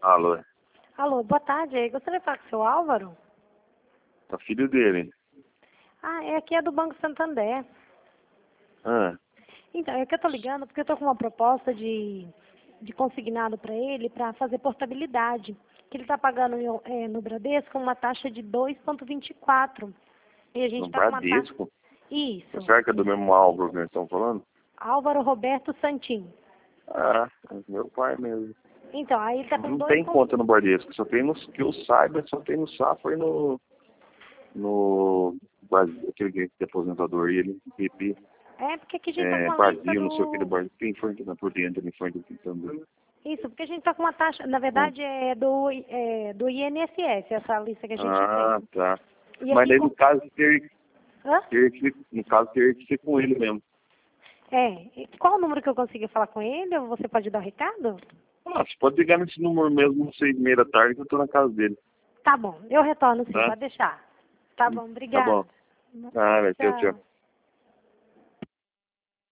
Alô, Alô, boa tarde. Eu gostaria de falar com o seu Álvaro? é o filho dele. Aqui é do Banco Santander. Ah, Então, é que eu tô ligando porque eu tô com uma proposta de consignado para ele para fazer portabilidade. Que ele tá pagando no Bradesco uma taxa de 2,24. E a gente no tá com uma taxa... Bradesco? Isso. Será que é do mesmo Álvaro que nós estamos falando? Álvaro Roberto Santin. Ah, é meu pai mesmo. Então, aí ele tá com Não 2. tem conta no Bradesco, só tem no, que eu saiba, só tem no Safra e no aquele que é aposentador, e ele, PP, Porque aqui a gente tá com uma lista Brasil, não sei o que, do do... Brasil, tem frente na por dentro, tem frente aqui também. Isso, porque a gente tá com uma taxa... Na verdade, do INSS, essa lista que a gente Ah, tem. tá. E Mas aqui... daí no caso Hã? teria que ser com ele mesmo. E qual o número que eu consigo falar com ele? Ou você pode dar o recado? Ah, você pode ligar nesse número mesmo, às 6h30 da tarde, que eu tô na casa dele. Tá bom, eu retorno sim, Tá? pode deixar. Tá bom, Tá bom. obrigada. Ah, tchau, tchau. Tchau.